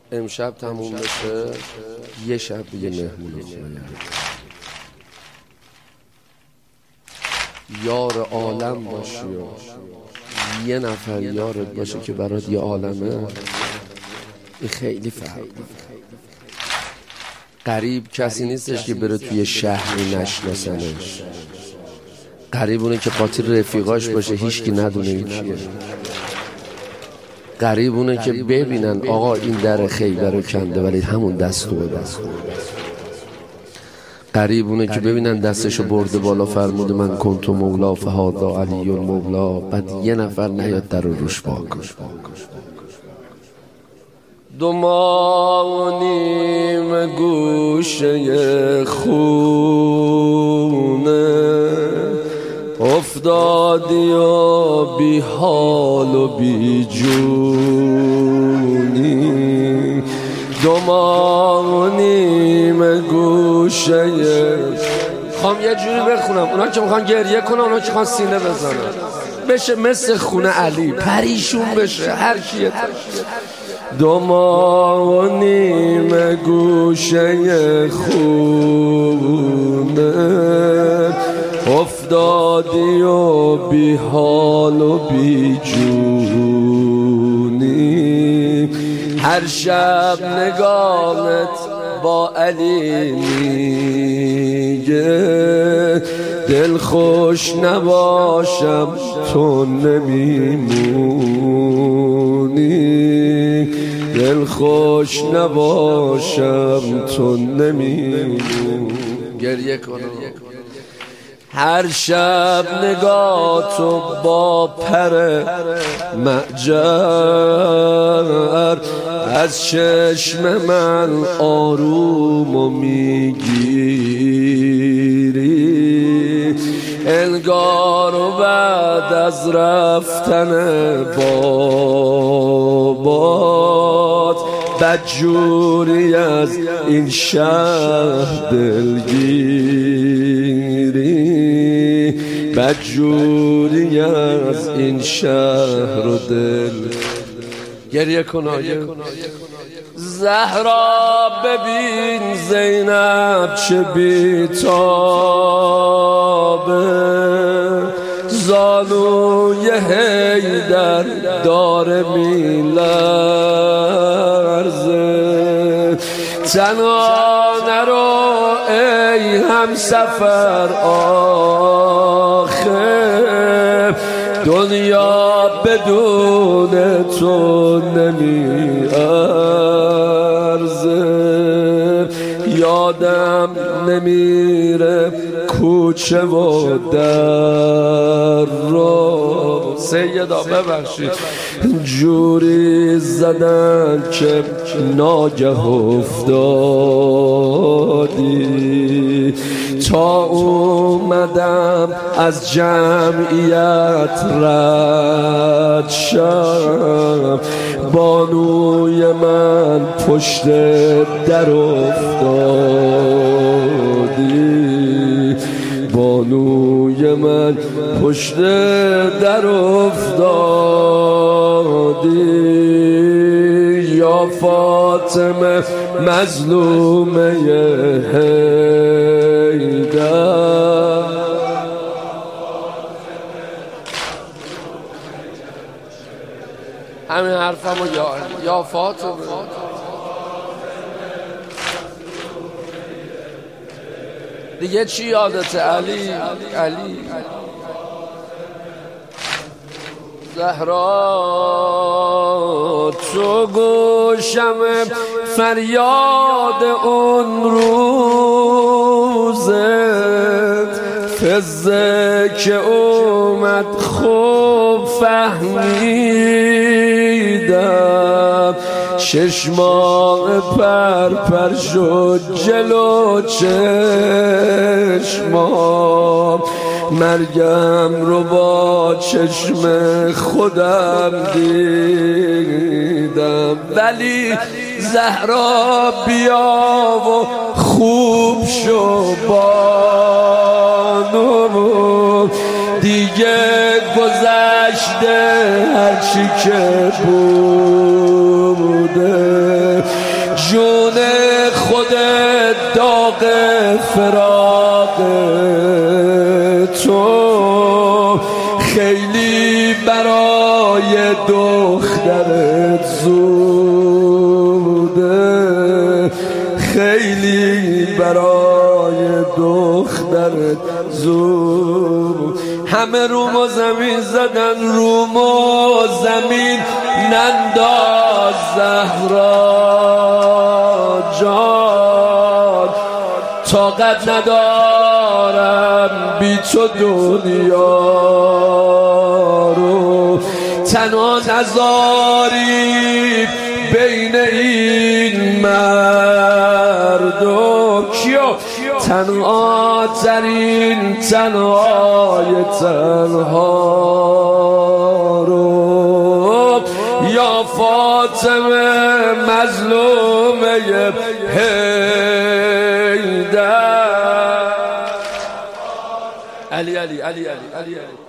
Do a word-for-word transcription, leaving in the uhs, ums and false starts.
امشب تموم بشه یه شب دیگه مهمون خونه یار عالم باشی و یه نفر یارت باشه که برات یه عالمه، این خیلی فرق. غریب کسی نیستش که بره توی شهری نشناسنش. غریب اونه که قاطی رفیقاش باشه هیچکی ندونه این کیه. غریب اونه که ببینن آقا این در خیبر رو کنده ولی همون دستو به دست. غریب اونه که ببینن دستشو برده بالا فرموده من کنتو مولا فهادا علی مولا، بعد یه نفر نیاد در رو روش باکن. دو ماه و نیم گوشه خونه افتادی و بی حال و بی جونی. دو ماه و نیم گوشه خوام یه جوری بخونم اونا که میخوان گریه کنن، اونا که میخوان سینه بزنن بشه مثل خونه علی پریشون بشه هر کیه. دو ماه و نیم گوشه خونه افتادی و بی حال و بی جونی. هر شب نگاهت با علی میگه دل خوش نباشم تو نمیمونی، دل خوش نباشم تو نمیمونی. گریه کنم هر شب نگاه تو با پر معجر از چشم من آروم و میگیری. انگار و بعد از رفتن بابات بدجوری از این شهر دلگیری، بدجوری از این شهر و دل. گریه کن زهرا ببین زینب چه بیتابه، زانوی حیدر داره میلرزه. تنها نرو ای همسفر آخه دنیا بدون تو نمیارزه. یادم نمیره کوچه و در رو سیدا ببخشید جوری زدن که ناگه افتادی. تا اومدم از جمعیت رد شم بانوی من پشت در افتادی، بانوی من پشت در افتادی. یا فاطمه مظلومه حیدر، همین حرفمو یا یا فاطمه دیگه چی یادت علی علی زهرا تو گوشم فریاد اون روزت فزه که اومد خوب فهمیدم. شش ماه پر پر شد جلو چشمام، مرگم رو با چشم خودم دیدم. ولی زهرا بیا و خوب شو بانو، دیگه گذشته هرچی که بوده داغ فراق تو خیلی برای دخترت زوده، خیلی برای دخترت زود. همه روم و زمین زدن، روم و زمین ننداز زهرا جان، طاقت ندارم بی تو دنیا رو، تنها نذاری بین این مردم. کیو؟ تنها ترین تنهای تنها رو، یا فاطمه مظلومه حیدر. علی علی علی علی علی علی